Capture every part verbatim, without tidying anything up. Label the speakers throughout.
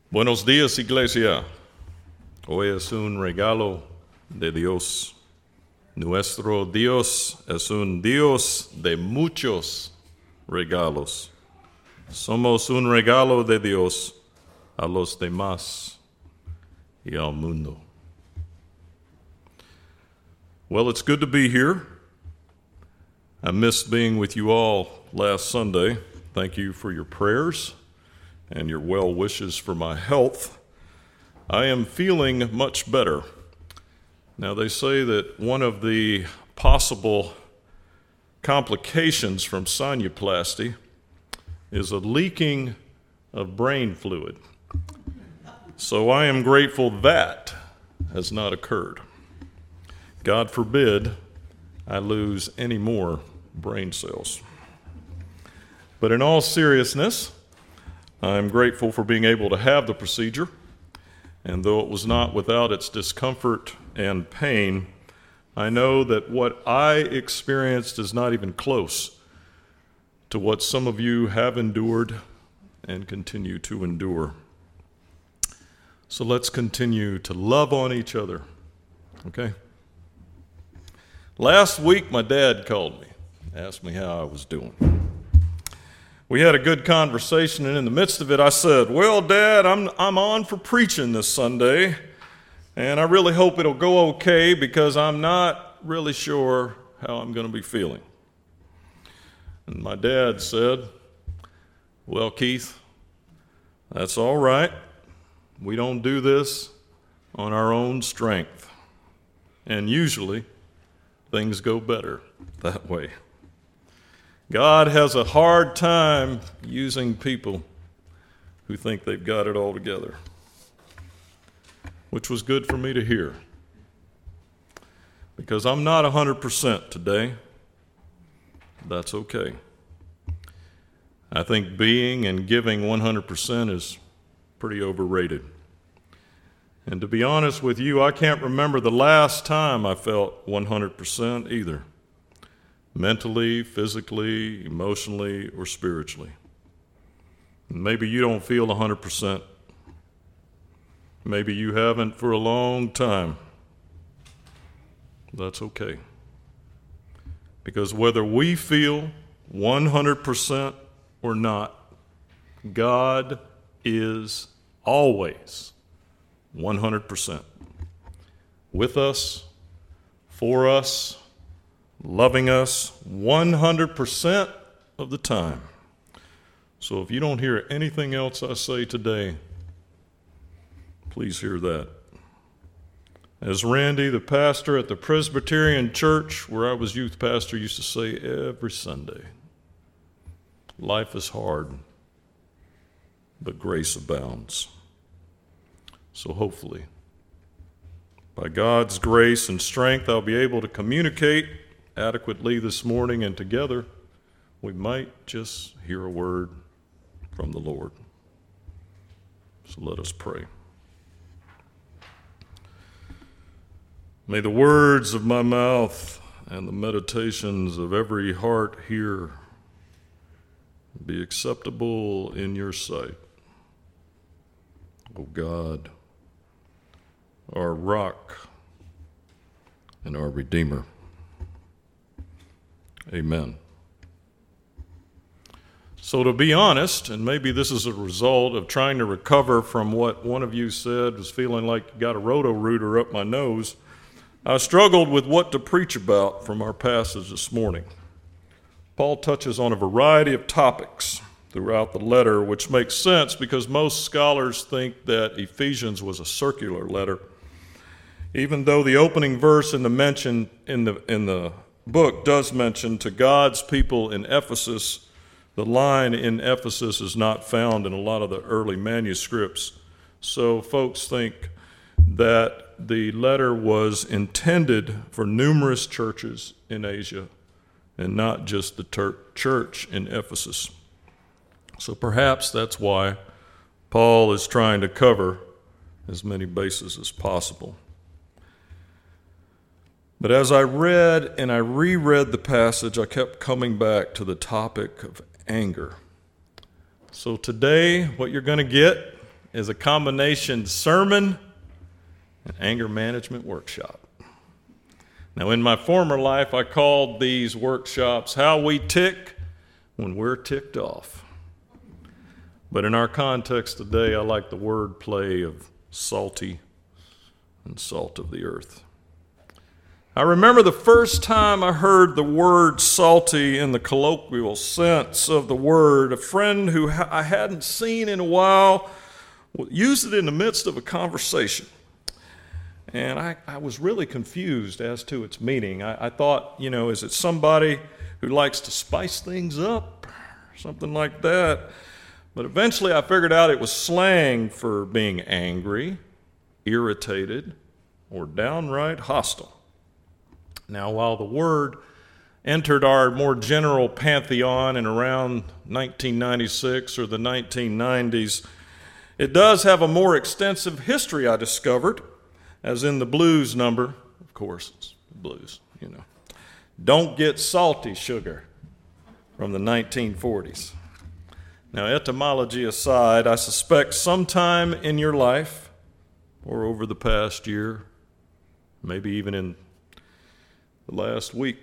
Speaker 1: Buenos días, iglesia. Hoy es un regalo de Dios. Nuestro Dios es un Dios de muchos regalos. Somos un regalo de Dios a los demás y al mundo. Well, it's good to be here. I missed being with you all last Sunday. Thank you for your prayers and your well wishes for my health. I am feeling much better. Now, they say that one of the possible complications from sinuplasty is a leaking of brain fluid. So I am grateful that has not occurred. God forbid I lose any more brain cells. But in all seriousness, I'm grateful for being able to have the procedure, and though it was not without its discomfort and pain, I know that what I experienced is not even close to what some of you have endured and continue to endure. So let's continue to love on each other, okay? Last week, my dad called me, asked me how I was doing. We had a good conversation, and in the midst of it, I said, well, Dad, I'm I'm on for preaching this Sunday, and I really hope it'll go okay because I'm not really sure how I'm going to be feeling. And my dad said, well, Keith, that's all right. We don't do this on our own strength, and usually things go better that way. God has a hard time using people who think they've got it all together, which was good for me to hear, because I'm not one hundred percent today. That's okay. I think being and giving one hundred percent is pretty overrated. And to be honest with you, I can't remember the last time I felt one hundred percent either. Mentally, physically, emotionally, or spiritually. Maybe you don't feel one hundred percent. Maybe you haven't for a long time. That's okay. Because whether we feel one hundred percent or not, God is always one hundred percent with us, for us, loving us one hundred percent of the time. So if you don't hear anything else I say today, please hear that. As Randy, the pastor at the Presbyterian Church, where I was youth pastor, used to say every Sunday, life is hard, but grace abounds. So hopefully, by God's grace and strength, I'll be able to communicate adequately this morning, and together we might just hear a word from the Lord. So let us pray. May the words of my mouth and the meditations of every heart here be acceptable in your sight, O God, our rock and our Redeemer. Amen. So to be honest, and maybe this is a result of trying to recover from what one of you said was feeling like you got a roto-rooter up my nose, I struggled with what to preach about from our passage this morning. Paul touches on a variety of topics throughout the letter, which makes sense because most scholars think that Ephesians was a circular letter, even though the opening verse in the mention in the in the book does mention to God's people in Ephesus. The line in Ephesus is not found in a lot of the early manuscripts. So folks think that the letter was intended for numerous churches in Asia and not just the ter- church in Ephesus. So perhaps that's why Paul is trying to cover as many bases as possible. But as I read and I reread the passage, I kept coming back to the topic of anger. So today, what you're going to get is a combination sermon and anger management workshop. Now, in my former life, I called these workshops How We Tick When We're Ticked Off. But in our context today, I like the word play of salty and salt of the earth. I remember the first time I heard the word salty in the colloquial sense of the word. A friend who I hadn't seen in a while used it in the midst of a conversation. And I, I was really confused as to its meaning. I, I thought, you know, is it somebody who likes to spice things up? Something like that. But eventually I figured out it was slang for being angry, irritated, or downright hostile. Now, while the word entered our more general pantheon in around nineteen ninety-six or the nineteen nineties, it does have a more extensive history, I discovered, as in the blues number. Of course, it's blues, you know. Don't Get Salty, Sugar, from the nineteen forties. Now, etymology aside, I suspect sometime in your life, or over the past year, maybe even in the last week,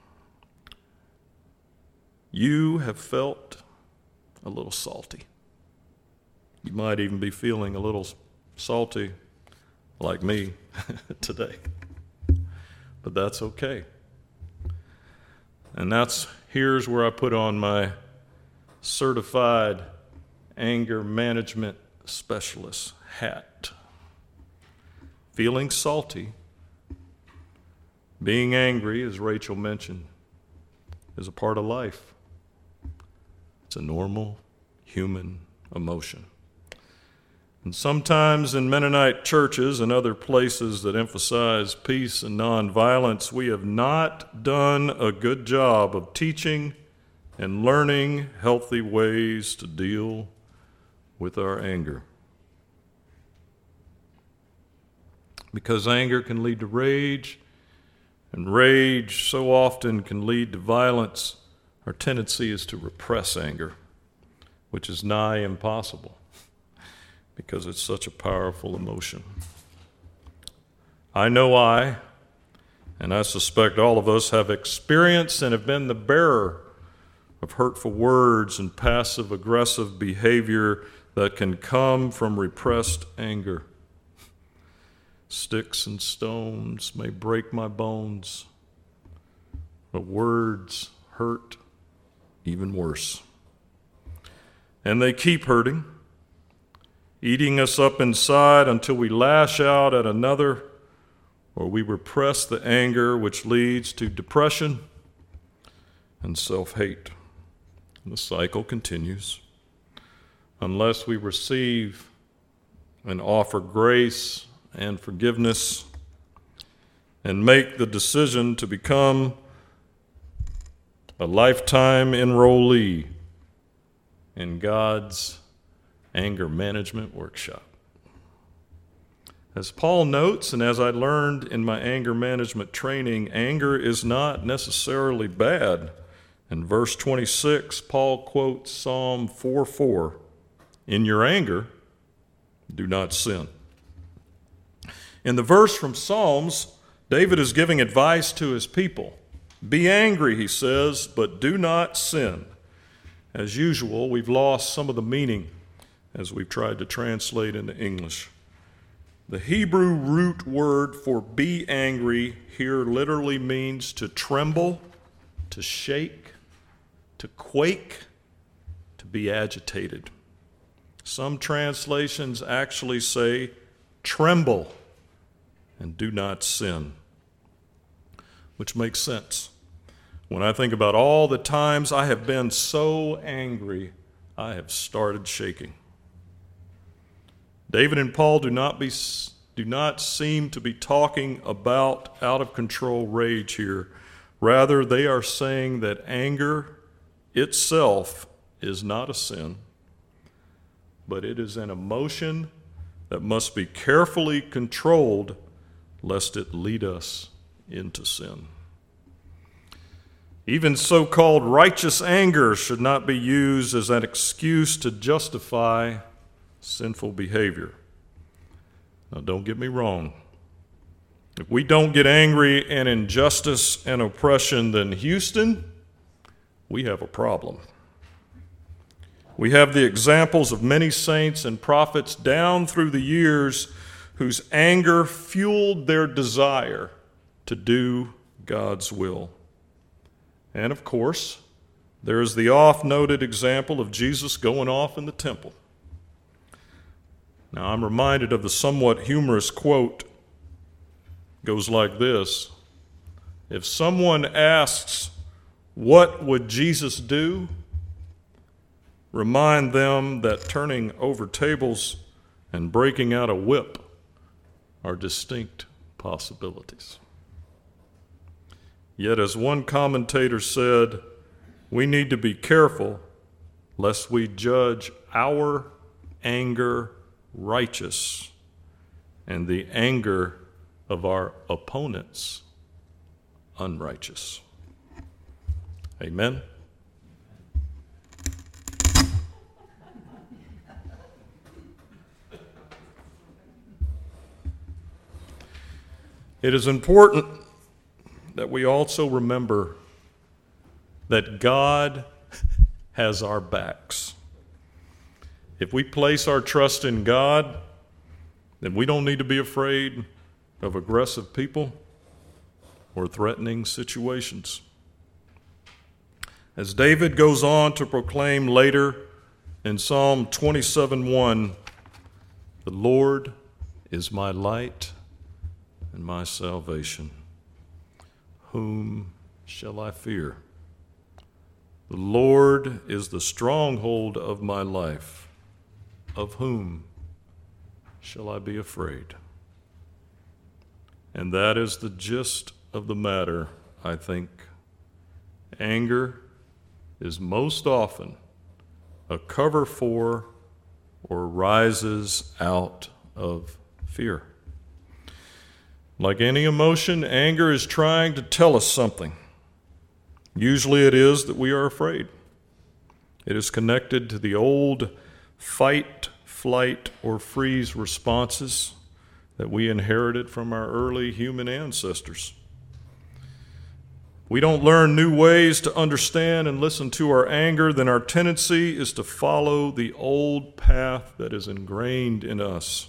Speaker 1: you have felt a little salty. You might even be feeling a little salty like me today. But that's okay. And that's here's where I put on my certified anger management specialist hat. Feeling salty, being angry, as Rachel mentioned, is a part of life. It's a normal human emotion. And sometimes in Mennonite churches and other places that emphasize peace and nonviolence, we have not done a good job of teaching and learning healthy ways to deal with our anger. Because anger can lead to rage, and rage so often can lead to violence, our tendency is to repress anger, which is nigh impossible because it's such a powerful emotion. I know I, and I suspect all of us, have experienced and have been the bearer of hurtful words and passive-aggressive behavior that can come from repressed anger. Sticks and stones may break my bones, but words hurt even worse. And they keep hurting, eating us up inside until we lash out at another, or we repress the anger, which leads to depression and self-hate. The cycle continues unless we receive and offer grace and forgiveness and make the decision to become a lifetime enrollee in God's anger management workshop. As Paul notes, and as I learned in my anger management training, anger is not necessarily bad. In verse twenty-six, Paul quotes Psalm four four, "In your anger, do not sin." In the verse from Psalms, David is giving advice to his people. Be angry, he says, but do not sin. As usual, we've lost some of the meaning as we've tried to translate into English. The Hebrew root word for be angry here literally means to tremble, to shake, to quake, to be agitated. Some translations actually say, tremble and do not sin, which makes sense. When I think about all the times I have been so angry, I have started shaking. David and Paul do not be do not seem to be talking about out-of-control rage here. Rather, they are saying that anger itself is not a sin, but it is an emotion that must be carefully controlled lest it lead us into sin. Even so-called righteous anger should not be used as an excuse to justify sinful behavior. Now, don't get me wrong. If we don't get angry at injustice and oppression, then Houston, we have a problem. We have the examples of many saints and prophets down through the years whose anger fueled their desire to do God's will. And of course, there is the oft-noted example of Jesus going off in the temple. Now, I'm reminded of the somewhat humorous quote. It goes like this: if someone asks, "What would Jesus do?" remind them that turning over tables and breaking out a whip are distinct possibilities. Yet, as one commentator said, we need to be careful lest we judge our anger righteous and the anger of our opponents unrighteous. Amen. It is important that we also remember that God has our backs. If we place our trust in God, then we don't need to be afraid of aggressive people or threatening situations. As David goes on to proclaim later in Psalm twenty-seven one, "The Lord is my light and my salvation. Whom shall I fear? The Lord is the stronghold of my life. Of whom shall I be afraid?" And that is the gist of the matter, I think. Anger is most often a cover for or rises out of fear. Like any emotion, anger is trying to tell us something. Usually it is that we are afraid. It is connected to the old fight, flight, or freeze responses that we inherited from our early human ancestors. We don't learn new ways to understand and listen to our anger, then our tendency is to follow the old path that is ingrained in us.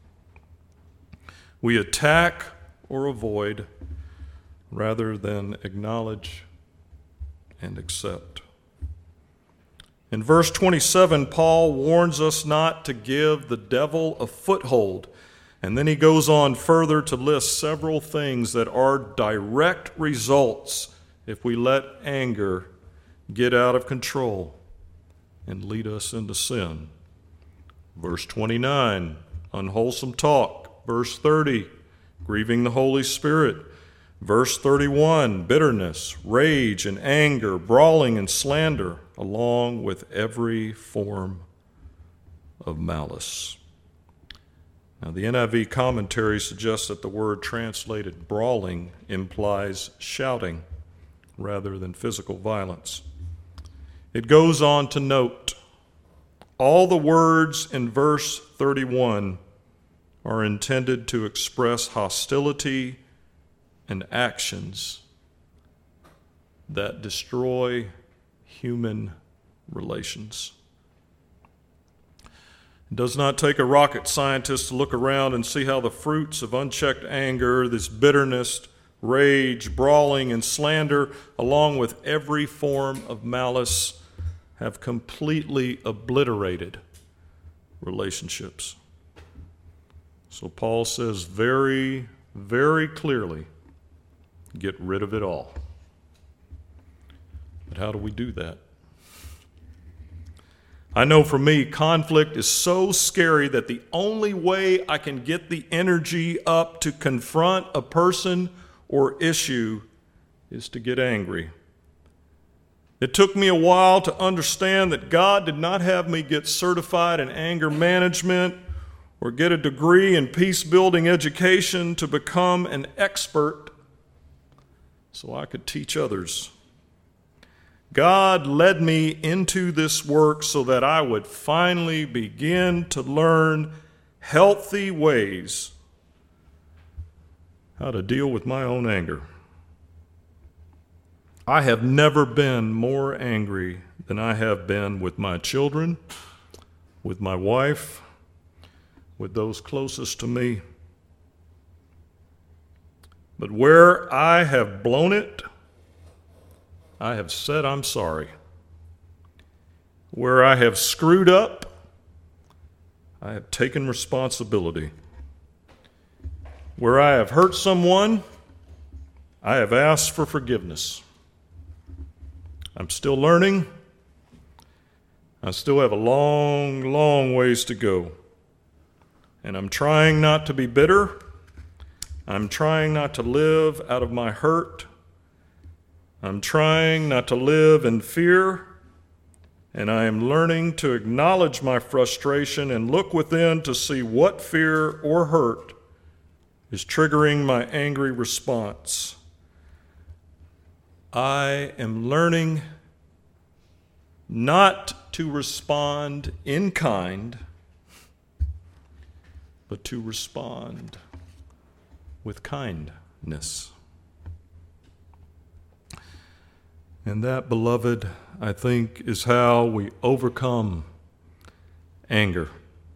Speaker 1: We attack or avoid rather than acknowledge and accept. In verse twenty-seven, Paul warns us not to give the devil a foothold, and then he goes on further to list several things that are direct results if we let anger get out of control and lead us into sin. Verse twenty-nine, unwholesome talk. Verse thirty, grieving the Holy Spirit. Verse thirty-one, bitterness, rage, and anger, brawling and slander, along with every form of malice. Now, the N I V commentary suggests that the word translated brawling implies shouting rather than physical violence. It goes on to note, all the words in verse thirty-one are intended to express hostility and actions that destroy human relations. It does not take a rocket scientist to look around and see how the fruits of unchecked anger, this bitterness, rage, brawling, and slander, along with every form of malice, have completely obliterated relationships. So Paul says very, very clearly, get rid of it all. But how do we do that? I know for me, conflict is so scary that the only way I can get the energy up to confront a person or issue is to get angry. It took me a while to understand that God did not have me get certified in anger management or get a degree in peace-building education to become an expert so I could teach others. God led me into this work so that I would finally begin to learn healthy ways how to deal with my own anger. I have never been more angry than I have been with my children, with my wife, with those closest to me. But where I have blown it, I have said I'm sorry. Where I have screwed up, I have taken responsibility. Where I have hurt someone, I have asked for forgiveness. I'm still learning. I still have a long, long ways to go. And I'm trying not to be bitter. I'm trying not to live out of my hurt. I'm trying not to live in fear. And I am learning to acknowledge my frustration and look within to see what fear or hurt is triggering my angry response. I am learning not to respond in kind, but to respond with kindness. And that, beloved, I think, is how we overcome anger.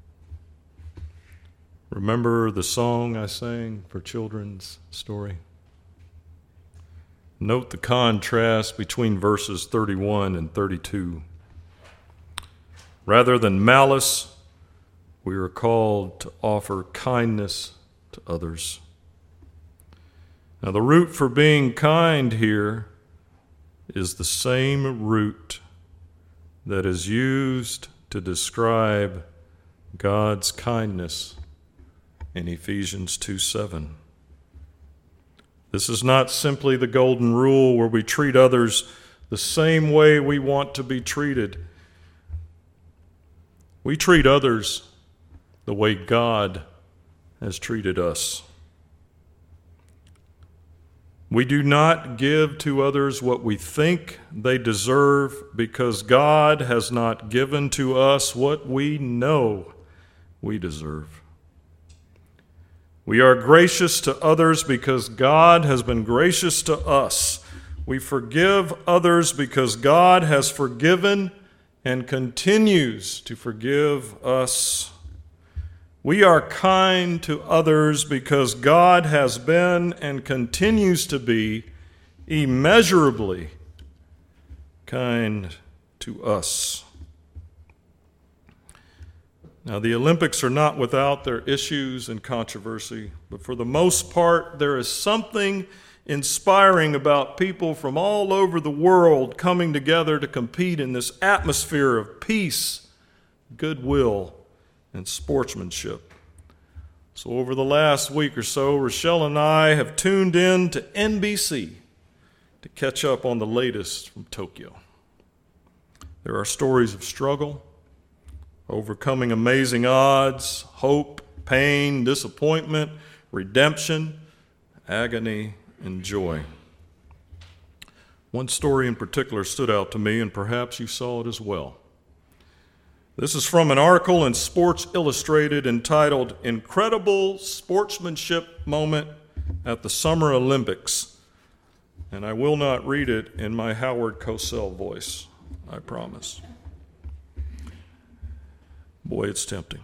Speaker 1: Remember the song I sang for children's story? Note the contrast between verses thirty-one and thirty-two. Rather than malice, we are called to offer kindness to others. Now, the root for being kind here is the same root that is used to describe God's kindness in Ephesians two seven. This is not simply the golden rule where we treat others the same way we want to be treated. We treat others the way God has treated us. We do not give to others what we think they deserve because God has not given to us what we know we deserve. We are gracious to others because God has been gracious to us. We forgive others because God has forgiven and continues to forgive us. We are kind to others because God has been and continues to be immeasurably kind to us. Now, the Olympics are not without their issues and controversy, but for the most part, there is something inspiring about people from all over the world coming together to compete in this atmosphere of peace, goodwill, and sportsmanship. So over the last week or so, Rochelle and I have tuned in to N B C to catch up on the latest from Tokyo. There are stories of struggle, overcoming amazing odds, hope, pain, disappointment, redemption, agony, and joy. One story in particular stood out to me, and perhaps you saw it as well. This is from an article in Sports Illustrated entitled Incredible Sportsmanship Moment at the Summer Olympics. And I will not read it in my Howard Cosell voice, I promise. Boy, it's tempting.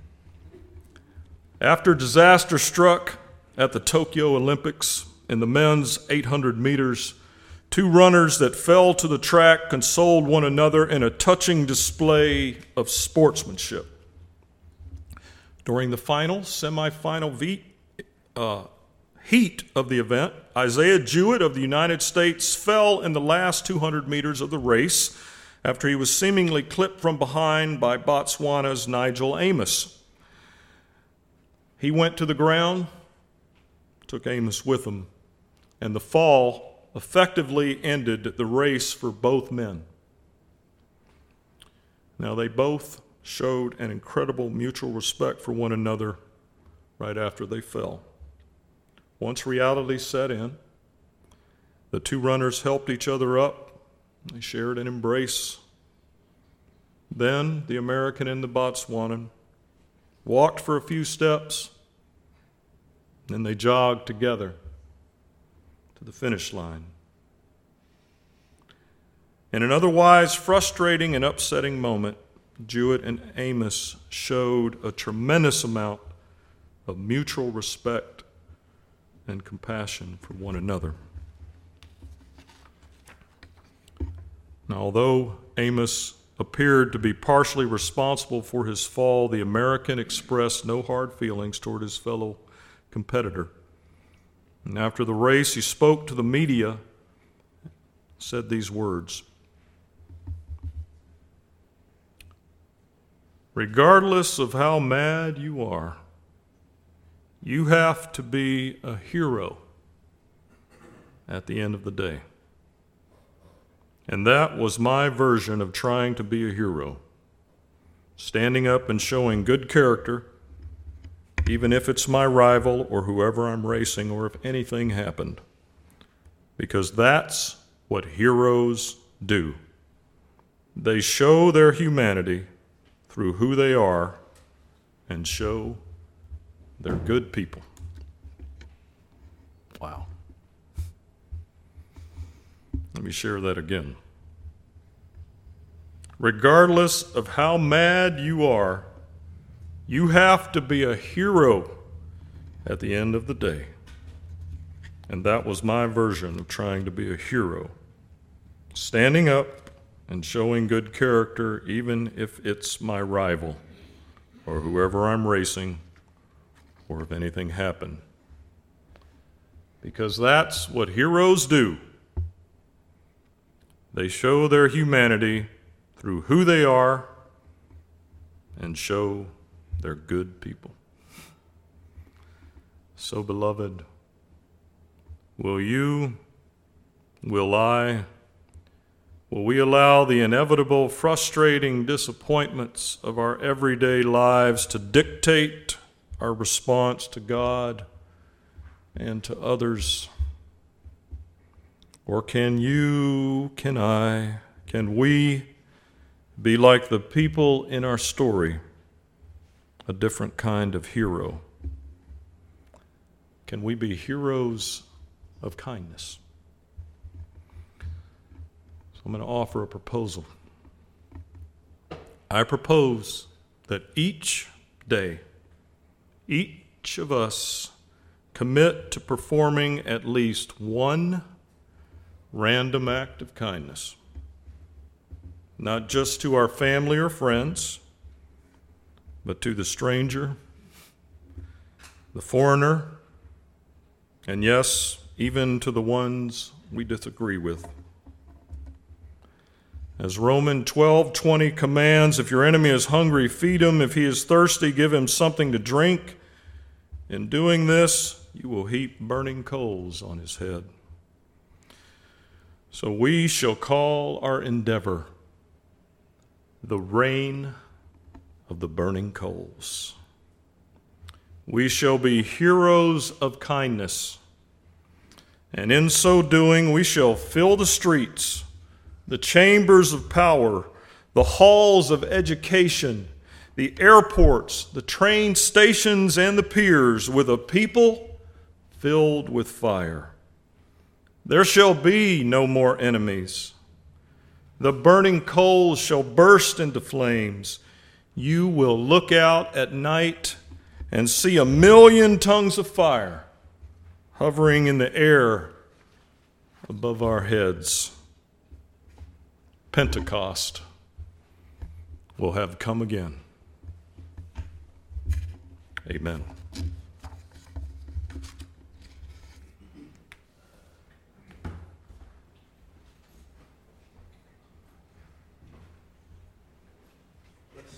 Speaker 1: After disaster struck at the Tokyo Olympics in the men's eight hundred meters, two runners that fell to the track consoled one another in a touching display of sportsmanship. During the final, semifinal v- uh, heat of the event, Isaiah Jewett of the United States fell in the last two hundred meters of the race after he was seemingly clipped from behind by Botswana's Nigel Amos. He went to the ground, took Amos with him, and the fall effectively ended the race for both men. Now, they both showed an incredible mutual respect for one another right after they fell. Once reality set in, the two runners helped each other up, They shared an embrace. Then the American and the Botswanan walked for a few steps, then they jogged together to the finish line. In an otherwise frustrating and upsetting moment, Jewett and Amos showed a tremendous amount of mutual respect and compassion for one another. Now, although Amos appeared to be partially responsible for his fall, the American expressed no hard feelings toward his fellow competitor. And after the race, he spoke to the media, said these words: "Regardless of how mad you are, you have to be a hero at the end of the day." And that was my version of trying to be a hero, standing up and showing good character, even if it's my rival or whoever I'm racing or if anything happened, because that's what heroes do. They show their humanity through who they are and show they're good people. Wow. Let me share that again. Regardless of how mad you are, you have to be a hero at the end of the day. And that was my version of trying to be a hero, standing up and showing good character, even if it's my rival or whoever I'm racing, or if anything happened. Because that's what heroes do. They show their humanity through who they are and show they're good people. So, beloved, will you, will I, will we allow the inevitable, frustrating disappointments of our everyday lives to dictate our response to God and to others? Or can you, can I, can we be like the people in our story, a different kind of hero? Can we be heroes of kindness? So I'm going to offer a proposal. I propose that each day, each of us commit to performing at least one random act of kindness, not just to our family or friends, but to the stranger, the foreigner, and yes, even to the ones we disagree with. As Romans twelve twenty commands, if your enemy is hungry, feed him. If he is thirsty, give him something to drink. In doing this, you will heap burning coals on his head. So we shall call our endeavor the rain of the burning coals. We shall be heroes of kindness, and in so doing we shall fill the streets, the chambers of power, the halls of education, the airports, the train stations, and the piers with a people filled with fire. There shall be no more enemies. The burning coals shall burst into flames. You will look out at night and see a million tongues of fire hovering in the air above our heads. Pentecost will have come again. Amen.